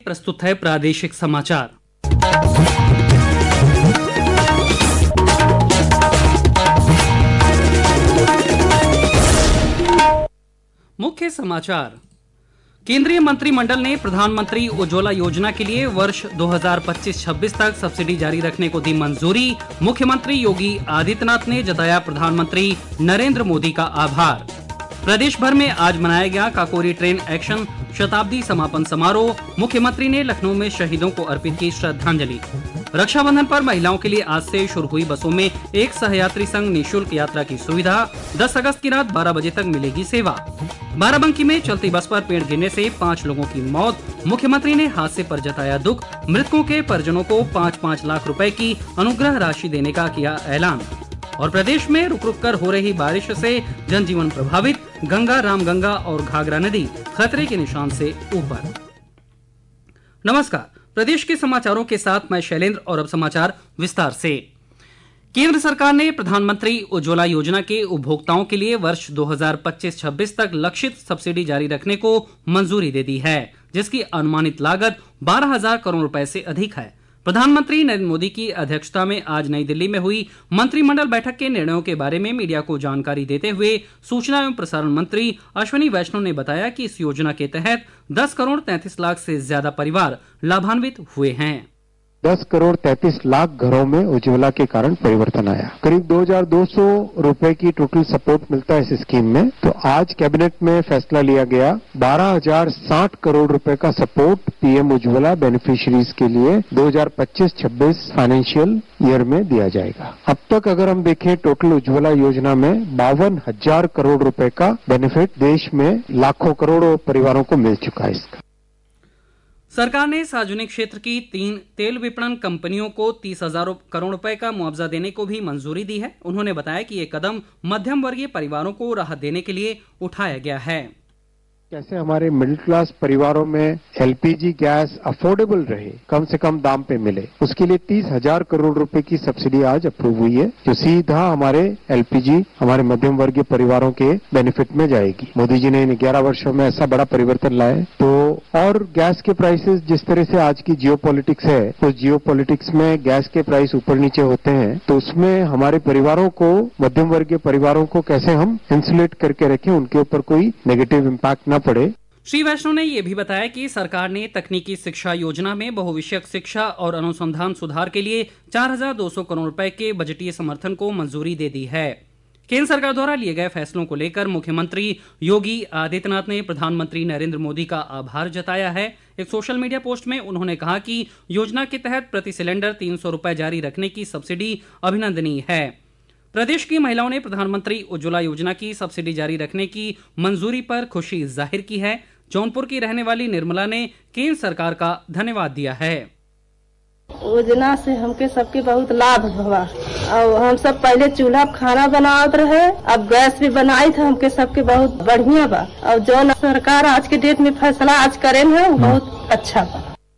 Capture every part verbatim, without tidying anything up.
प्रस्तुत है प्रादेशिक समाचार। मुख्य समाचार। केंद्रीय मंत्रिमंडल ने प्रधानमंत्री उज्ज्वला योजना के लिए वर्ष दो हज़ार पच्चीस छब्बीस तक सब्सिडी जारी रखने को दी मंजूरी। मुख्यमंत्री योगी आदित्यनाथ ने जताया प्रधानमंत्री नरेंद्र मोदी का आभार। प्रदेश भर में आज मनाया गया काकोरी ट्रेन एक्शन शताब्दी समापन समारोह। मुख्यमंत्री ने लखनऊ में शहीदों को अर्पित की श्रद्धांजलि। रक्षाबंधन पर महिलाओं के लिए आज से शुरू हुई बसों में एक सहयात्री संग निःशुल्क यात्रा की सुविधा। दस अगस्त की रात बारह बजे तक मिलेगी सेवा। बाराबंकी में चलती बस पर पेड़ गिरने से पाँच लोगों की मौत। मुख्यमंत्री ने हादसे पर जताया दुख। मृतकों के परिजनों को पाँच पाँच लाख रुपए की अनुग्रह राशि देने का किया ऐलान। और प्रदेश में रुक रुक कर हो रही बारिश से जनजीवन प्रभावित। गंगा, रामगंगा और घाघरा नदी खतरे के निशान से ऊपर। नमस्कार, प्रदेश के समाचारों के साथ मैं शैलेंद्र और अब समाचार विस्तार से। केंद्र सरकार ने प्रधानमंत्री उज्ज्वला योजना के उपभोक्ताओं के लिए वर्ष दो हज़ार पच्चीस छब्बीस तक लक्षित सब्सिडी जारी रखने को मंजूरी दे दी है, जिसकी अनुमानित लागत बारह हजार करोड़ रुपए से अधिक है। प्रधानमंत्री नरेंद्र मोदी की अध्यक्षता में आज नई दिल्ली में हुई मंत्रिमंडल बैठक के निर्णयों के बारे में मीडिया को जानकारी देते हुए सूचना एवं प्रसारण मंत्री अश्विनी वैष्णव ने बताया कि इस योजना के तहत दस करोड़ तैंतीस लाख से ज्यादा परिवार लाभान्वित हुए हैं। दस करोड़ तैंतीस लाख घरों में उज्ज्वला के कारण परिवर्तन आया। करीब दो हज़ार दो सौ रुपए की टोटल सपोर्ट मिलता है इस स्कीम में। तो आज कैबिनेट में फैसला लिया गया बारह हजार साठ करोड़ रुपए का सपोर्ट पीएम उज्ज्वला बेनिफिशियरीज के लिए दो हज़ार पच्चीस छब्बीस फाइनेंशियल ईयर में दिया जाएगा। अब तक अगर हम देखें टोटल उज्ज्वला योजना में बावन हजार करोड़ रुपए का बेनिफिट देश में लाखों करोड़ों परिवारों को मिल चुका है। इसका सरकार ने सार्वजनिक क्षेत्र की तीन तेल विपणन कंपनियों को तीस हजार करोड़ रुपए का मुआवजा देने को भी मंजूरी दी है। उन्होंने बताया कि ये कदम मध्यम वर्गीय परिवारों को राहत देने के लिए उठाया गया है। कैसे हमारे मिडिल क्लास परिवारों में एलपीजी गैस अफोर्डेबल रहे, कम से कम दाम पे मिले, उसके लिए तीस हजार करोड़ रुपए की सब्सिडी आज अप्रूव हुई है, जो सीधा हमारे एलपीजी हमारे मध्यम वर्गीय परिवारों के बेनिफिट में जाएगी। मोदी जी ने इन ग्यारह वर्षों में ऐसा बड़ा परिवर्तन लाया है। तो और गैस के प्राइसेस जिस तरह से आज की जियो पॉलिटिक्स है, उस जियो पॉलिटिक्स में गैस के प्राइस ऊपर नीचे होते हैं, तो उसमें हमारे परिवारों को, मध्यम वर्गीय परिवारों को कैसे हम इंसुलेट करके रखें, उनके ऊपर कोई नेगेटिव इम्पैक्ट न पड़े। श्री वैष्णव ने यह भी बताया कि सरकार ने तकनीकी शिक्षा योजना में बहुविषयक शिक्षा और अनुसंधान सुधार के लिए चार हजार दो सौ करोड़ रुपए के बजटीय समर्थन को मंजूरी दे दी है। केंद्र सरकार द्वारा लिए गए फैसलों को लेकर मुख्यमंत्री योगी आदित्यनाथ ने प्रधानमंत्री नरेंद्र मोदी का आभार जताया है। एक सोशल मीडिया पोस्ट में उन्होंने कहा कि योजना के तहत प्रति सिलेंडर तीन सौ रुपए जारी रखने की सब्सिडी अभिनंदनीय है। प्रदेश की महिलाओं ने प्रधानमंत्री उज्ज्वला योजना की सब्सिडी जारी रखने की मंजूरी पर खुशी जाहिर की है। जौनपुर की रहने वाली निर्मला ने केंद्र सरकार का धन्यवाद दिया है। योजना से हमके सबके बहुत लाभ हुआ और हम सब पहले चूल्हा खाना बनाते रहे, अब गैस भी बनाई था, हमके सबके बहुत बढ़िया बा। और जो सरकार आज के डेट में फैसला आज करे है वो बहुत अच्छा बा।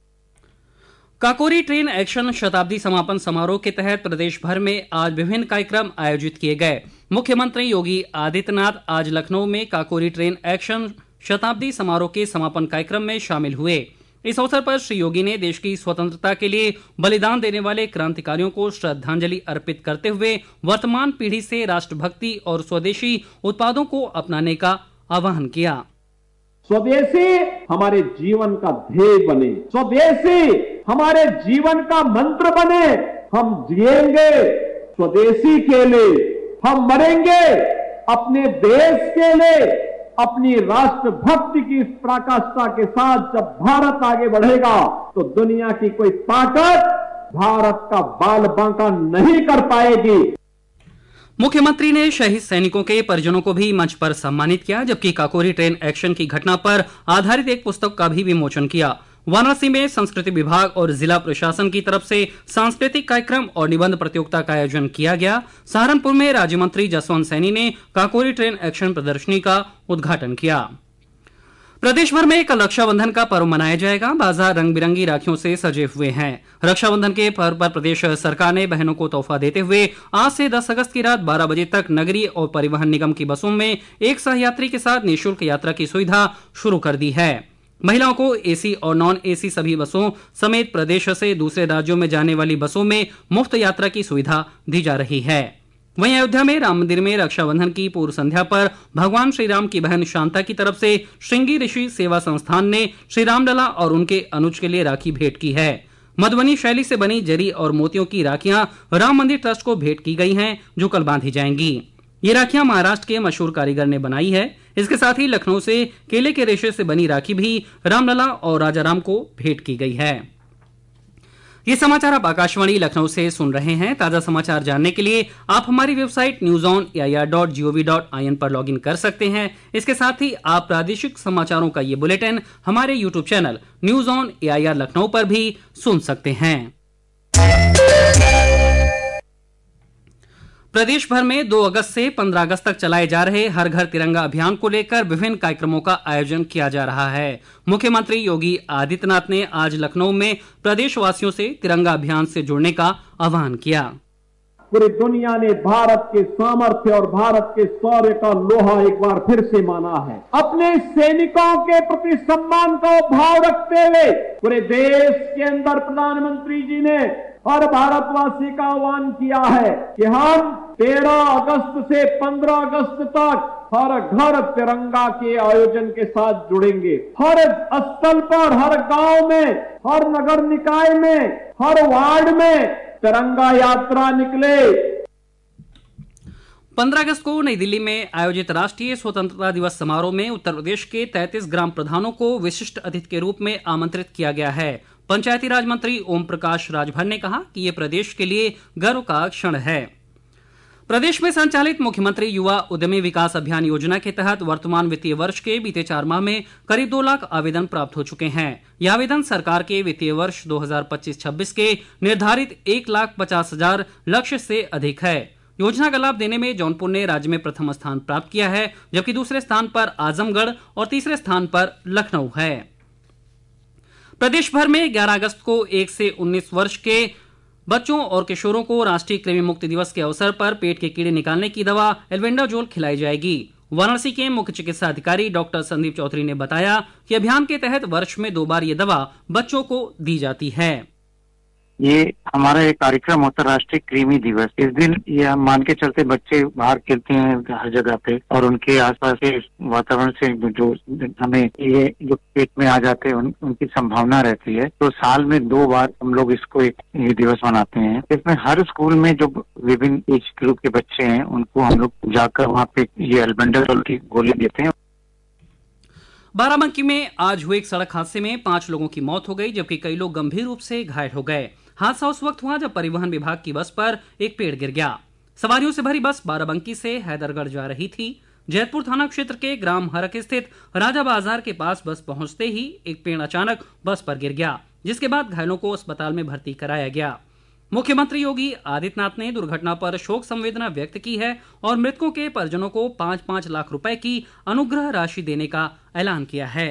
काकोरी ट्रेन एक्शन शताब्दी समापन समारोह के तहत प्रदेश भर में आज विभिन्न कार्यक्रम आयोजित किए गए। मुख्यमंत्री योगी आदित्यनाथ आज लखनऊ में काकोरी ट्रेन एक्शन शताब्दी समारोह के समापन कार्यक्रम में शामिल हुए। इस अवसर पर श्री योगी ने देश की स्वतंत्रता के लिए बलिदान देने वाले क्रांतिकारियों को श्रद्धांजलि अर्पित करते हुए वर्तमान पीढ़ी से राष्ट्रभक्ति और स्वदेशी उत्पादों को अपनाने का आह्वान किया। स्वदेशी हमारे जीवन का ध्येय बने, स्वदेशी हमारे जीवन का मंत्र बने। हम जिएंगे स्वदेशी के लिए, हम मरेंगे अपने देश के लिए। अपनी राष्ट्रभक्ति की इस पराकाष्ठा के साथ जब भारत आगे बढ़ेगा तो दुनिया की कोई ताकत भारत का बाल बांका नहीं कर पाएगी। मुख्यमंत्री ने शहीद सैनिकों के परिजनों को भी मंच पर सम्मानित किया, जबकि काकोरी ट्रेन एक्शन की घटना पर आधारित एक पुस्तक का भी विमोचन किया। वाराणसी में संस्कृति विभाग और जिला प्रशासन की तरफ से सांस्कृतिक कार्यक्रम और निबंध प्रतियोगिता का आयोजन किया गया। सहारनपुर में राज्य मंत्री जसवंत सैनी ने काकोरी ट्रेन एक्शन प्रदर्शनी का उद्घाटन किया। प्रदेश भर में कल रक्षाबंधन का पर्व मनाया जाएगा। बाजार रंग बिरंगी राखियों से सजे हुए हैं। रक्षाबंधन के पर्व पर प्रदेश सरकार ने बहनों को तोहफा देते हुए आज से दस अगस्त की रात बारह बजे तक नगरीय और परिवहन निगम की बसों में एक सहयात्री के साथ निःशुल्क यात्रा की सुविधा शुरू कर दी है। महिलाओं को एसी और नॉन एसी सभी बसों समेत प्रदेश से दूसरे राज्यों में जाने वाली बसों में मुफ्त यात्रा की सुविधा दी जा रही है। वहीं अयोध्या में राम मंदिर में रक्षाबंधन की पूर्व संध्या पर भगवान श्री राम की बहन शांता की तरफ से श्रृंगी ऋषि सेवा संस्थान ने श्री रामलला और उनके अनुज के लिए राखी भेंट की है। मधुबनी शैली से बनी जरी और मोतियों की राखियां राम मंदिर ट्रस्ट को भेंट की गई हैं, जो कल बांधी जाएंगी। ये राखियां महाराष्ट्र के मशहूर कारीगर ने बनाई है। इसके साथ ही लखनऊ से केले के रेशे से बनी राखी भी रामलला और राजा राम को भेंट की गई है। ये समाचार आप आकाशवाणी लखनऊ से सुन रहे हैं। ताजा समाचार जानने के लिए आप हमारी website news on A I R dot G O V dot I N पर लॉग इन कर सकते हैं। इसके साथ ही आप प्रादेशिक समाचारों का ये बुलेटिन हमारे YouTube channel news on A I R Lucknow पर भी सुन सकते हैं। प्रदेश भर में दो अगस्त से पंद्रह अगस्त तक चलाए जा रहे हर घर तिरंगा अभियान को लेकर विभिन्न कार्यक्रमों का आयोजन किया जा रहा है। मुख्यमंत्री योगी आदित्यनाथ ने आज लखनऊ में प्रदेशवासियों से तिरंगा अभियान से जुड़ने का आह्वान किया। पूरी दुनिया ने भारत के सामर्थ्य और भारत के शौर्य का लोहा एक बार फिर से माना है। अपने सैनिकों के प्रति सम्मान का भाव रखते हुए पूरे देश के अंदर प्रधानमंत्री जी ने हर भारतवासी का आह्वान किया है कि हम तेरह अगस्त से पंद्रह अगस्त तक हर घर तिरंगा के आयोजन के साथ जुड़ेंगे। हर स्थल पर, हर गांव में, हर नगर निकाय में, हर वार्ड में तिरंगा यात्रा निकले। पंद्रह अगस्त को नई दिल्ली में आयोजित राष्ट्रीय स्वतंत्रता दिवस समारोह में उत्तर प्रदेश के तैंतीस ग्राम प्रधानों को विशिष्ट अतिथि के रूप में आमंत्रित किया गया है। पंचायती राज मंत्री ओम प्रकाश राजभर ने कहा कि ये प्रदेश के लिए गर्व का क्षण है। प्रदेश में संचालित मुख्यमंत्री युवा उद्यमी विकास अभियान योजना के तहत वर्तमान वित्तीय वर्ष के बीते चार माह में करीब दो लाख आवेदन प्राप्त हो चुके हैं। ये आवेदन सरकार के वित्तीय वर्ष दो हजार पच्चीस छब्बीस के निर्धारित एक लाख पचास हजार लक्ष्य से अधिक है। योजना का लाभ देने में जौनपुर ने राज्य में प्रथम स्थान प्राप्त किया है, जबकि दूसरे स्थान पर आजमगढ़ और तीसरे स्थान पर लखनऊ है। प्रदेश भर में ग्यारह अगस्त को एक से उन्नीस वर्ष के बच्चों और किशोरों को राष्ट्रीय कृमि मुक्ति दिवस के अवसर पर पेट के कीड़े निकालने की दवा एल्बेंडाजोल खिलाई जाएगी। वाराणसी के मुख्य चिकित्सा अधिकारी डॉक्टर संदीप चौधरी ने बताया कि अभियान के तहत वर्ष में दो बार ये दवा बच्चों को दी जाती है। ये हमारा एक कार्यक्रम होता है राष्ट्रीय कृमि दिवस। इस दिन ये हम मान के चलते बच्चे बाहर खेलते हैं हर जगह पे और उनके आसपास के वातावरण से जो हमें ये जो पेट में आ जाते हैं उन, उनकी संभावना रहती है। तो साल में दो बार हम लोग इसको एक ये दिवस मनाते हैं। इसमें हर स्कूल में जो विभिन्न एज ग्रुप के बच्चे हैं उनको हम लोग जाकर वहाँ पे ये एल्बेंडाजोल की गोली देते हैं। बाराबंकी में आज हुए एक सड़क हादसे में पांच लोगों की मौत हो गई, जबकि कई लोग गंभीर रूप से घायल हो गए। हादसा उस वक्त हुआ जब परिवहन विभाग की बस पर एक पेड़ गिर गया। सवारियों से भरी बस बाराबंकी से हैदरगढ़ जा रही थी। जैतपुर थाना क्षेत्र के ग्राम हरक स्थित राजा बाजार के पास बस पहुंचते ही एक पेड़ अचानक बस पर गिर गया, जिसके बाद घायलों को अस्पताल में भर्ती कराया गया। मुख्यमंत्री योगी आदित्यनाथ ने दुर्घटना पर शोक संवेदना व्यक्त की है और मृतकों के परिजनों को पांच पांच लाख रुपए की अनुग्रह राशि देने का ऐलान किया है।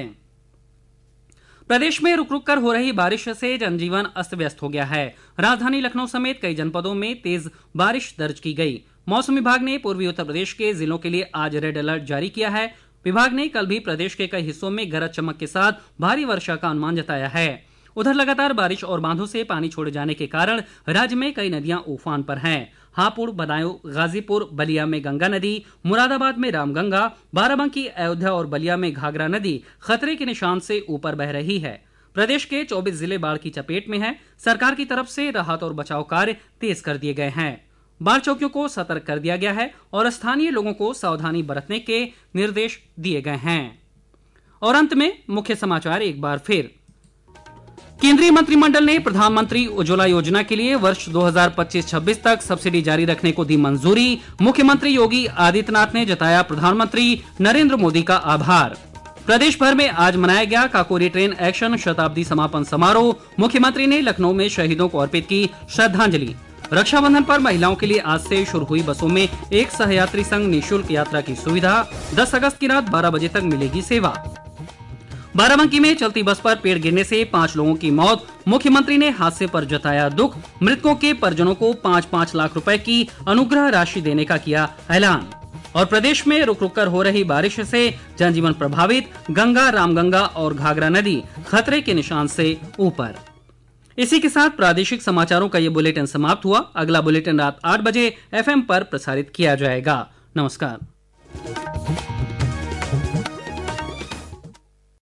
प्रदेश में रुक रुक कर हो रही बारिश से जनजीवन अस्त व्यस्त हो गया है। राजधानी लखनऊ समेत कई जनपदों में तेज बारिश दर्ज की गई। मौसम विभाग ने पूर्वी उत्तर प्रदेश के जिलों के लिए आज रेड अलर्ट जारी किया है। विभाग ने कल भी प्रदेश के कई हिस्सों में गरज चमक के साथ भारी वर्षा का अनुमान जताया है। उधर लगातार बारिश और बांधों से पानी छोड़े जाने के कारण राज्य में कई नदियां उफान पर हैं। हापुड़, बदायूं, गाजीपुर, बलिया में गंगा नदी, मुरादाबाद में रामगंगा, बाराबंकी, अयोध्या और बलिया में घाघरा नदी खतरे के निशान से ऊपर बह रही है। प्रदेश के चौबीस जिले बाढ़ की चपेट में हैं। सरकार की तरफ से राहत और बचाव कार्य तेज कर दिए गए हैं। बाढ़ चौकियों को सतर्क कर दिया गया है और स्थानीय लोगों को सावधानी बरतने के निर्देश दिए गए हैं। और अंत में मुख्य समाचार एक बार फिर। केंद्रीय मंत्रिमंडल ने प्रधानमंत्री उज्ज्वला योजना के लिए वर्ष दो हजार पच्चीस छब्बीस तक सब्सिडी जारी रखने को दी मंजूरी। मुख्यमंत्री योगी आदित्यनाथ ने जताया प्रधानमंत्री नरेंद्र मोदी का आभार। प्रदेश भर में आज मनाया गया काकोरी ट्रेन एक्शन शताब्दी समापन समारोह। मुख्यमंत्री ने लखनऊ में शहीदों को अर्पित की श्रद्धांजलि। रक्षाबंधन पर महिलाओं के लिए आज से शुरू हुई बसों में एक सहयात्री संग निःशुल्क यात्रा की सुविधा। दस अगस्त की रात बारह बजे तक मिलेगी सेवा। बाराबंकी में चलती बस पर पेड़ गिरने से पांच लोगों की मौत। मुख्यमंत्री ने हादसे पर जताया दुख। मृतकों के परिजनों को पाँच पाँच लाख रुपए की अनुग्रह राशि देने का किया ऐलान। और प्रदेश में रुक रुक कर हो रही बारिश से जनजीवन प्रभावित, गंगा, रामगंगा और घाघरा नदी खतरे के निशान से ऊपर। इसी के साथ प्रादेशिक समाचारों का ये बुलेटिन समाप्त हुआ। अगला बुलेटिन रात आठ बजे एफएम पर प्रसारित किया जाएगा। नमस्कार।